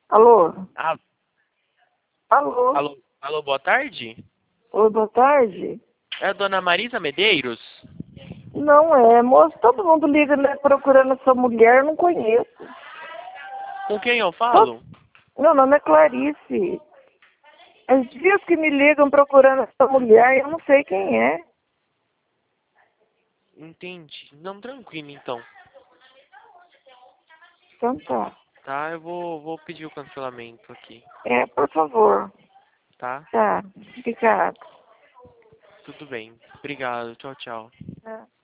Alô? Ah, Alô? alô, boa tarde. Oi, boa tarde. É a dona Marisa Medeiros? Não é, moço, todo mundo liga, né, procurando essa mulher, eu não conheço. Com quem eu Todo... falo? Meu nome é Clarice. As dias que me ligam procurando essa mulher, eu não sei quem é. Entendi. Não, tranquilo então. Então tá. Tá, eu vou pedir o cancelamento aqui, É, por favor. tá? Tá, obrigado. Tudo bem. Obrigado. Tchau, tchau. É.